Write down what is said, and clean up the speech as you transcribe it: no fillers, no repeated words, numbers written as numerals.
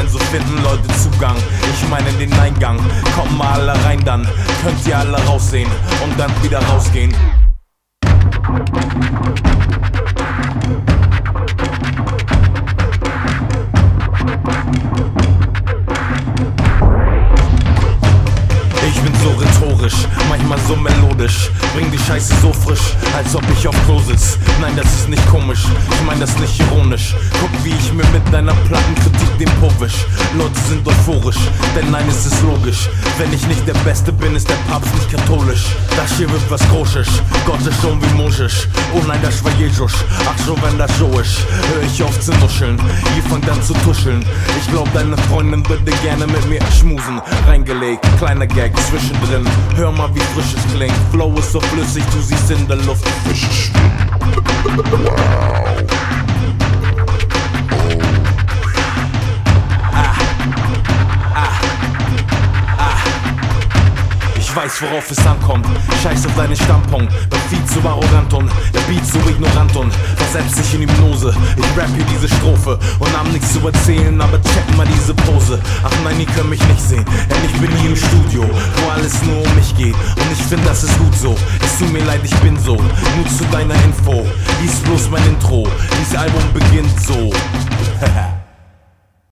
so finden Leute Zugang. Ich meine den Eingang, kommt mal alle rein, dann könnt ihr alle raussehen und dann wieder rausgehen. Ich bin so rhetorisch, manchmal so melodisch. Bring die Scheiße so frisch, als ob ich auf Klo sitz. Nein, das ist nicht komisch, ich mein das nicht ironisch. Guck, wie ich mir mit deiner Plattenkritik den Po wisch. Leute sind euphorisch, denn nein, es ist logisch. Wenn ich nicht der Beste bin, ist der Papst nicht katholisch. Das hier wird was Großes, Gott ist schon wie Moses. Oh nein, das war Jesus, ach schon wenn das so ist. Hör ich auf zu nuscheln, ihr fangt an zu tuscheln. Ich glaub, deine Freundin würde gerne mit mir schmusen. Reingelegt, kleiner Gag zwischendrin. Hör mal, wie frisch es klingt. Flow ist so flüssig, du siehst in der Luft. Ich weiß, worauf es ankommt. Scheiß auf deinen Standpunkt. Bin viel zu arrogant und der Beat so ignorant und versetzt sich in Hypnose. Ich rap hier diese Strophe und hab nichts zu erzählen, aber check mal diese Pose. Ach nein, ihr könnt mich nicht sehen, denn ich bin hier im Studio, wo alles nur um mich geht. Und ich find, das ist gut so. Es tut mir leid, ich bin so. Nur zu deiner Info. Dies ist bloß mein Intro. Dieses Album beginnt so.